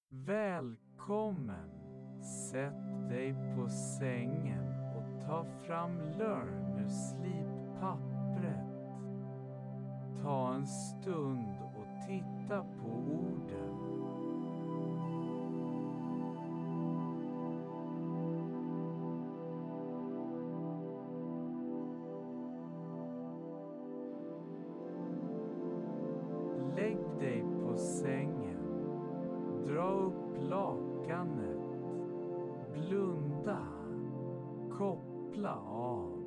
Välkommen! Sätt dig på sängen och ta fram Learn ur slippappret. Ta en stund och titta på orden. Lägg dig på sängen. Dra upp lakanet. Blunda. Koppla av.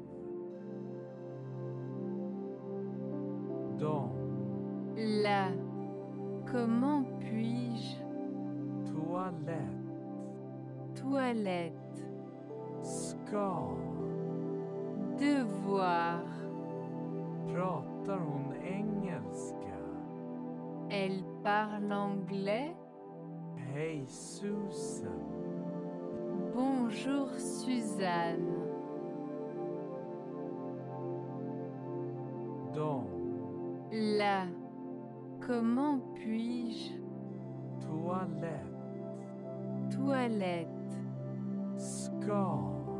La. Comment puis-je? Toalett. Toilette. Ska. Devoir. Pratar hon engelska? Elle parle anglais? Hej Susan. Bonjour Suzanne. La. Comment puis-je? Toalett. Toilette. Ska.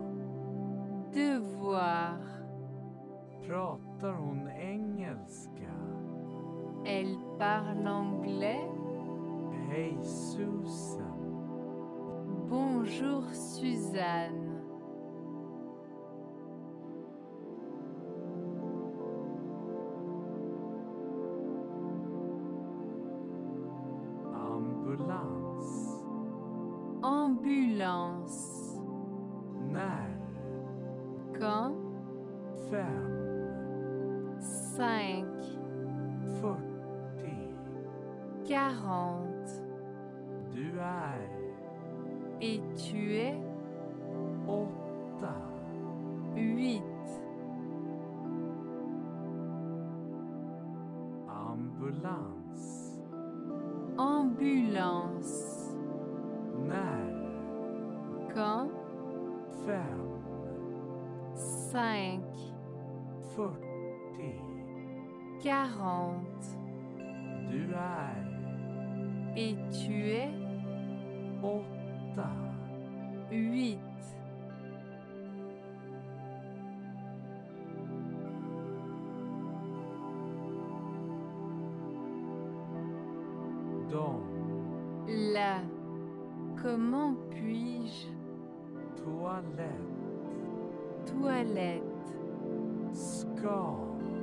Devoir. Pratar hon engelska? Elle parle anglais? Hej Susan. Bonjour Suzanne. Ambulans. Ambulance. När? Quand? 5. 5. 40. 40. Du är. Et tu es? 8. 8. Ambulans. Ambulance. När? Quand? 5. 5. 40. 40. Du är. Et tu es? 8. 8. La. Comment puis-je? Toalett. Toilette. Ska.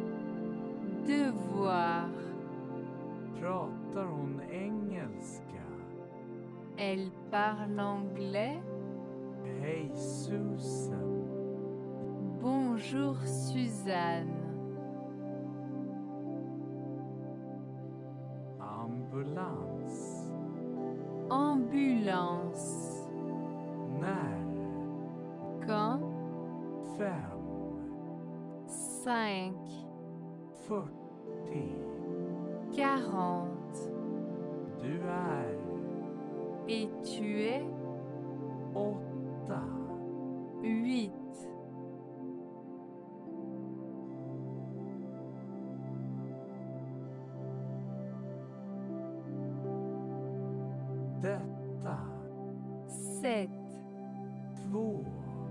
Devoir. Pratar hon engelska? Elle parle anglais? Hej Susan. Bonjour Suzanne. Ambulans. Ambulance. När? Quand? 5. 5. 40. 40. Du är. Et tu es? 8. 8. Detta. 7. 2.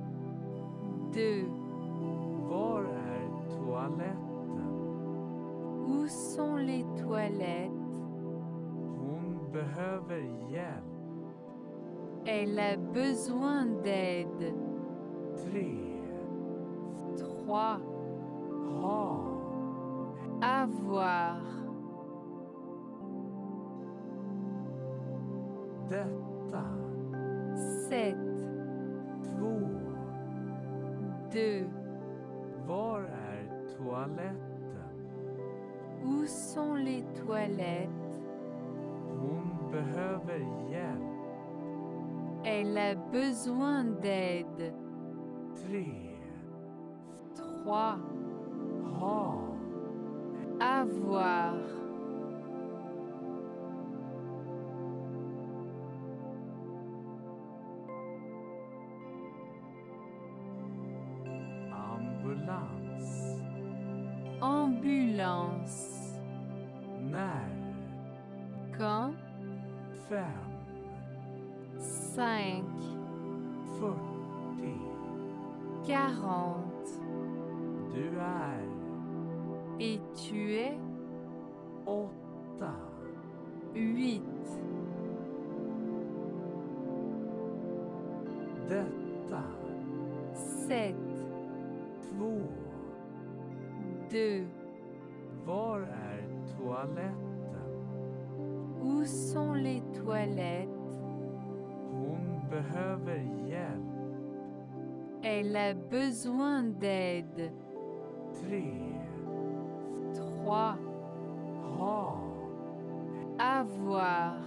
2. Var är toaletten? Où sont les toilettes? Hon behöver hjälp. Elle a besoin d'aide. 3. 3. Ha. Avoir. Detta. 7. 2. 2. Var är toaletten? Où sont les toilettes? Hon behöver hjälp. Elle a besoin d'aide. 3. 3. Ha. Avoir. Ambulans. Ambulance. När? Quand? 5. 5, 40. 40. Du är Et tu es 8. 8. Detta 7, 2. 2. Var är toaletten? Où sont les toilettes? Hon behöver hjälp. Elle a besoin d'aide. 3. 3. Ha. Avoir.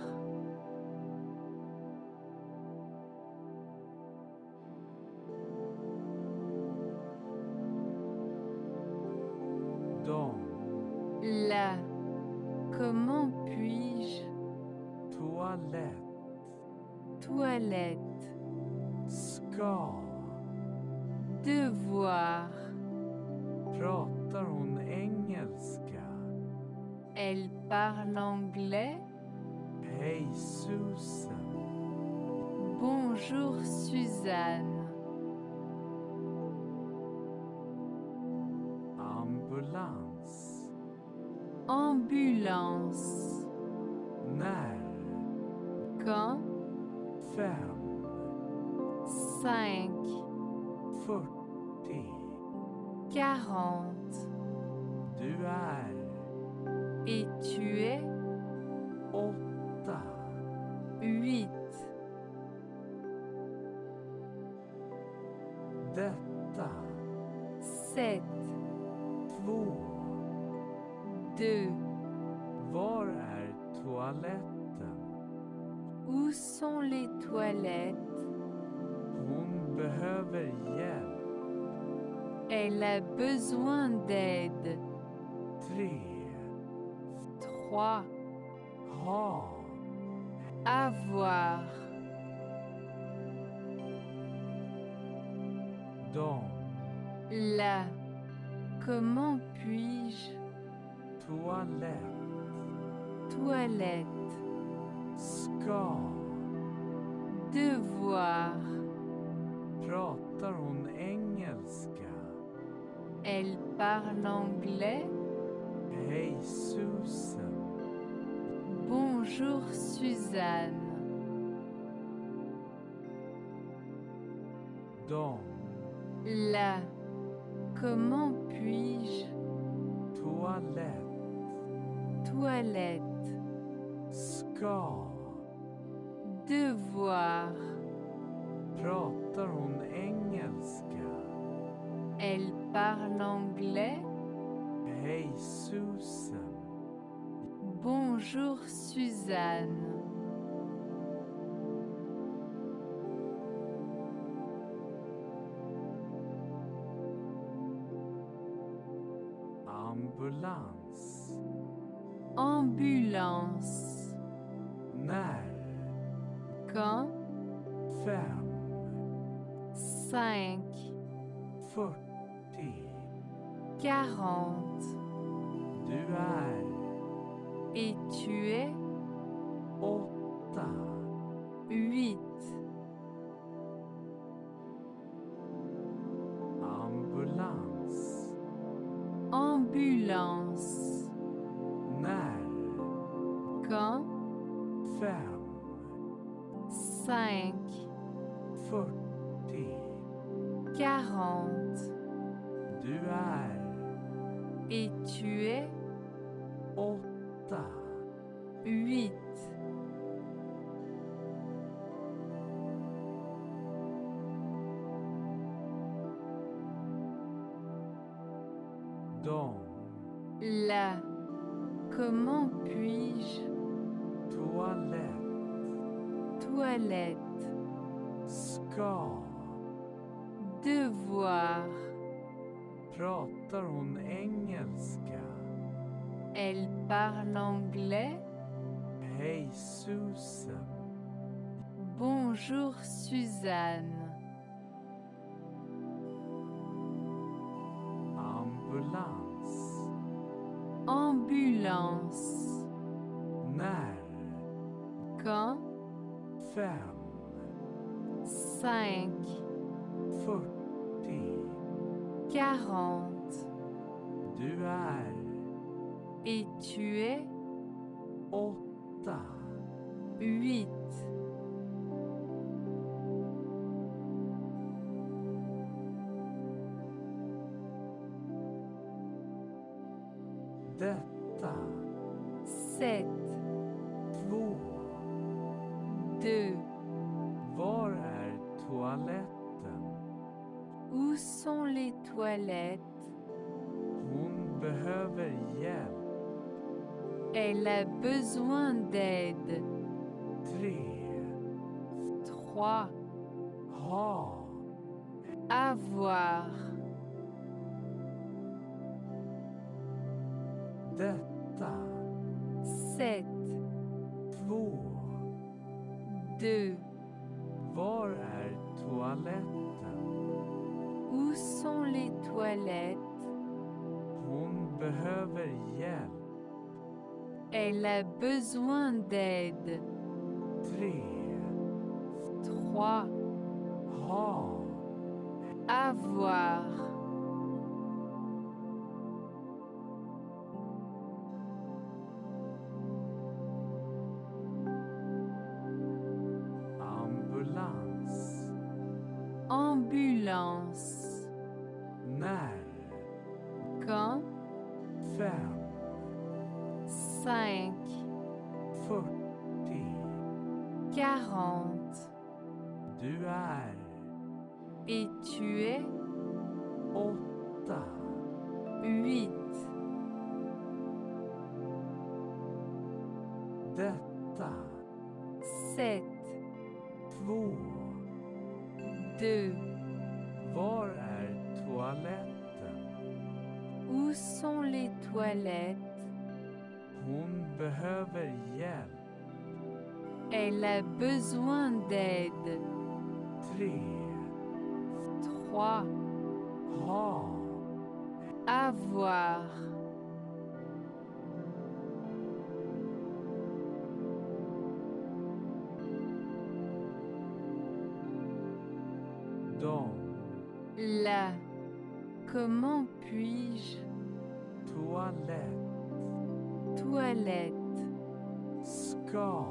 De. La. Comment puis-je? Toalett. Toilette. Ska. Devoir. Pratar hon engelska? Elle parle anglais? Hej Susan. Bonjour Suzanne. Ambulans. Ambulance. När? Quand? 5. 5. 40. 40. Du är Et tu es 8. 8. Detta 7. 2. 2. Var är toaletten? Où sont les toilettes? Hon behöver hjälp. Elle a besoin d'aide. 3. 3. Ha. Avoir. De. La. Comment puis-je? Toalett. Toilette. Ska. Devoir. Pratar hon engelska? Elle parle anglais? Hej Susan. Bonjour Suzanne. De. La. Comment puis-je? Toalett. Toilette. Ska. Devoir. Pratar hon engelska? Elle parle anglais? Hej Susan. Bonjour Suzanne. Ambulans. Ambulance. När? Quand? 5. 5. 40. 40. Du är Et tu es 8. 8. Ambulans. Ambulance. När? Quand? 5. 5. 40. 40. Du är Et tu es 8. 8. De. La. Comment puis-je? Toalett. Toilette. Ska. Devoir. Pratar hon engelska? Elle parle anglais? Hej Susan. Bonjour Suzanne. Ambulans. Ambulance. När? Quand? 5. 5, 40. 40. Du är Et tu es 8. 8. Detta 7, 2. 2. Var är toaletten? Où sont les toilettes? Hon behöver hjälp. Elle a besoin d'aide. 3. 3. Ha. Avoir. Detta 7, 2. 2. Var är toaletten? Où sont les toilettes? Hon behöver hjälp. Elle a besoin d'aide. 3. 3. Ha. Avoir. Ambulans. Ambulance. När? Quand? 5. 5, 40. 40. Du är Et tu es 8. 8. Detta 7, 2. 2. Var är toaletten? Où sont les toilettes? Hon behöver hjälp. Elle a besoin d'aide. 3. 3. Ha. Avoir. De. La. Comment puis-je? Toalett. Toilette. Ska.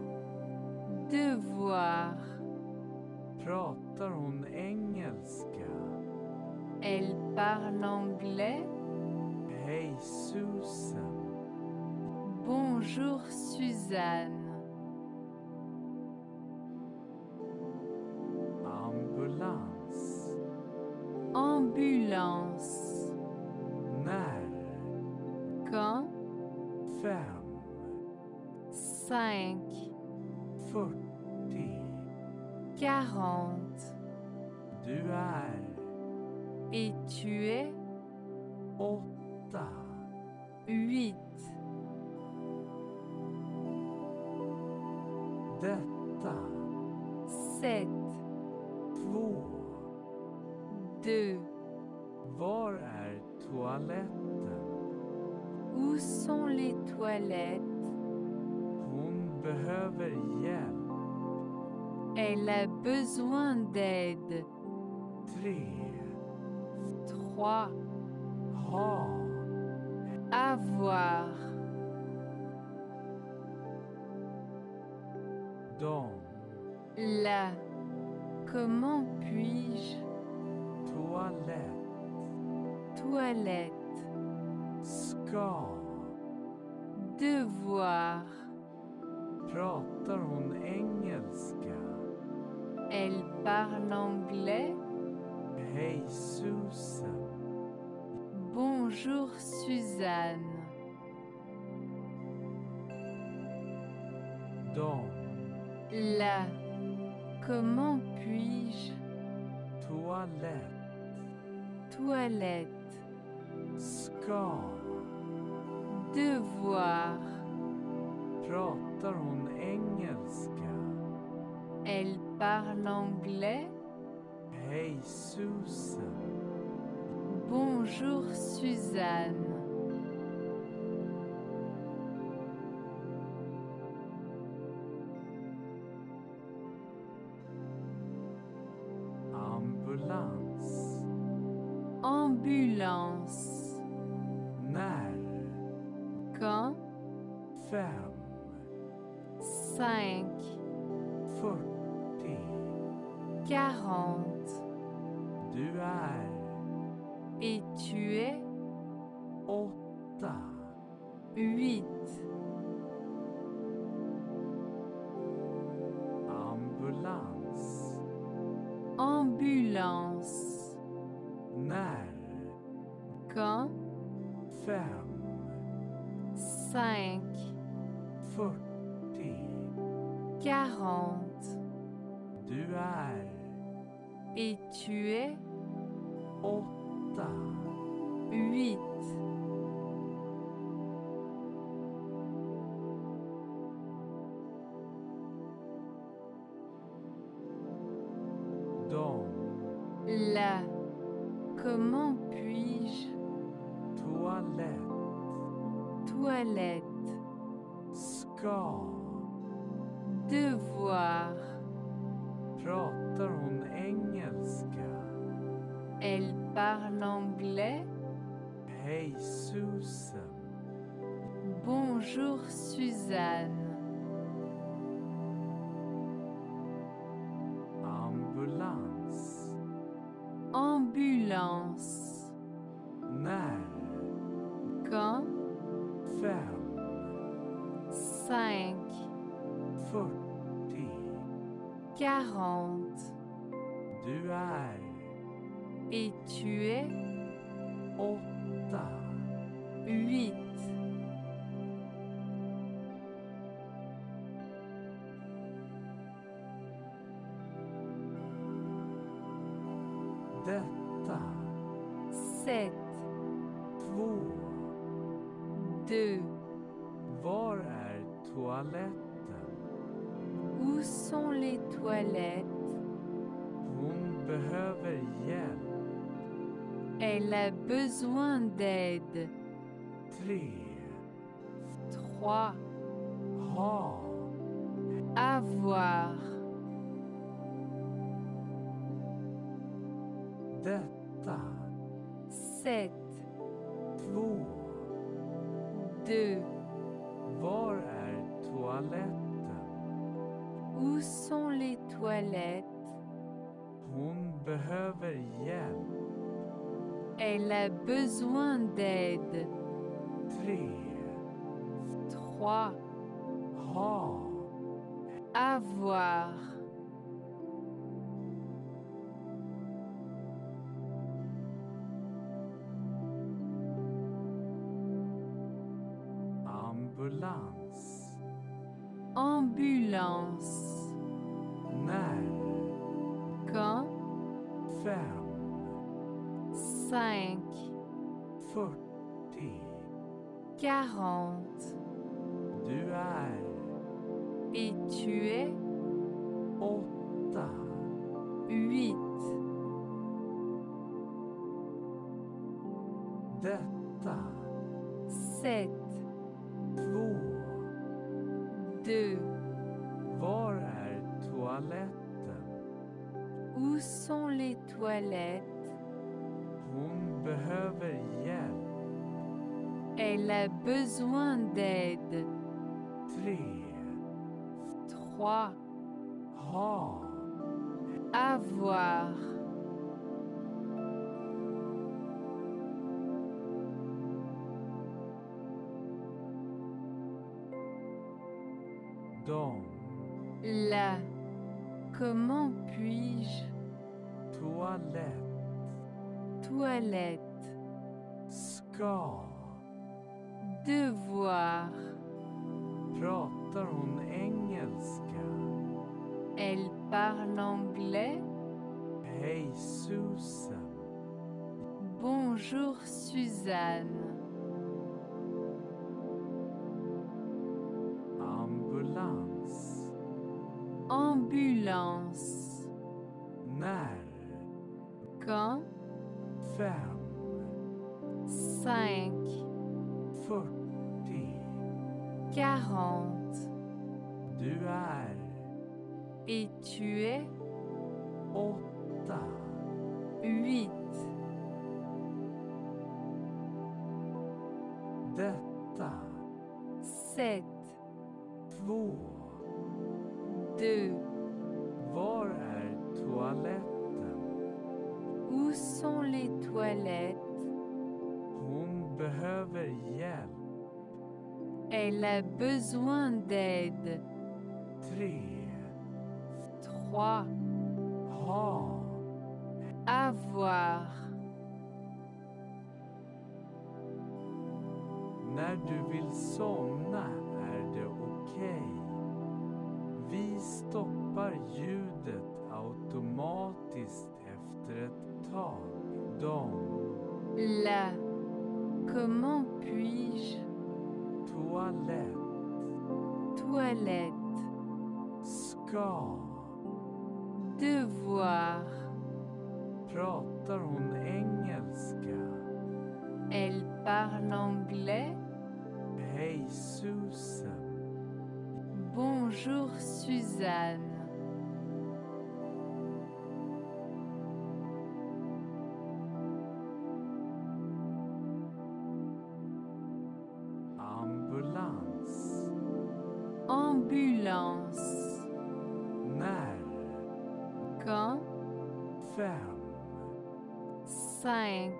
Devoir. Pratar hon engelska? Elle parle anglais? Hej Susan. Bonjour Suzanne. Ambulans. Ambulance. När? Quand? 5. 5, 40. 40. Du är Et tu es 8. 8. Detta 7, 2. 2. Var är toaletten? Où sont les toilettes? Hon behöver hjälp. Elle a besoin d'aide. 3. 3. Ha. Avoir. De. La. Comment puis-je? Toalett. Toilette. Ska. Devoir. Pratar hon engelska? Elle parle anglais? Hej Susan. Bonjour Suzanne. De. La. Comment puis-je? Toalett. Toilette. Ska. Devoir. Pratar hon engelska? Elle parle anglais? Hej Susan. Bonjour Suzanne. Ambulans. Ambulance. När. Quand 5, 5, 40. 40. Du är Et tu es 8, 8. ambulans. Ambulance. När. Quand 5, 5, 40. 40. Du är Et tu es 8, 8. de, La. Comment puis-je? toalett, Toilette. ska. Devoir. Pratar hon engelska? Elle parle anglais? Hej Susan. Bonjour Suzanne. Ambulans. Ambulance. När. Quand 5, 5, 40. 40. Du är Et tu es 8, 8. detta, 7, 2. 2. Var är toaletten? Où sont les toilettes? Hon behöver hjälp. Elle a besoin d'aide. 3. 3. Ha, Avoir. detta, 7, 2. 2. Var är toaletten? Où sont les toilettes? Hon behöver hjälp. Elle a besoin d'aide. 3. 3. Ha, Avoir. ambulans. Ambulance. När. Quand 5, 5, 40. 40. Du är Et tu es 8, 8. detta, 7, 2. 2. Var är toaletten? Où sont les toilettes? Hon behöver hjälp. Elle a besoin d'aide. 3. 3. Ha, Avoir. de, La. Comment puis-je? toalett, Toilette. ska. Devoir. Pratar hon engelska? Elle parle anglais? Hej Susan. Bonjour Suzanne. Ambulans. Ambulance. När. Quand 5, 5, 40. 40. Du är Et tu es 8, 8, Detta. 7, 2. 2. Var är toaletten? Où sont les toilettes? Hon behöver hjälp. Elle a besoin d'aide. 3. 3. Ha. Avoir. När du vill somna är det okej. Vi stoppar ljudet automatiskt efter ett tag. La. Comment puis-je? Toalett. Toilette. Ska. Devoir. Pratar hon engelska? Elle parle anglais? Hej Susan. Bonjour Suzanne. Ambulans. Ambulance. När? Quand? 5. 5,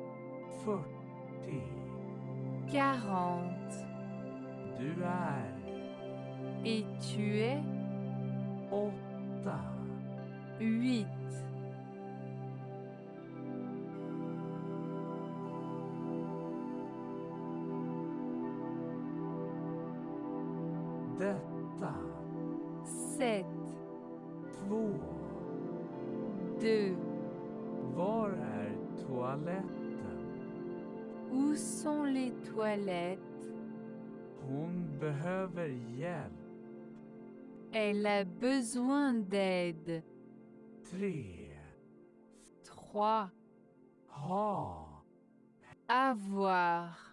40. 40. Du är Et tu es? 8. 8. Detta. 7, 2. 2. Var är toaletten? Où sont les toilettes? Hon behöver hjälp. Elle a besoin d'aide. 3. 3. Ha. Avoir.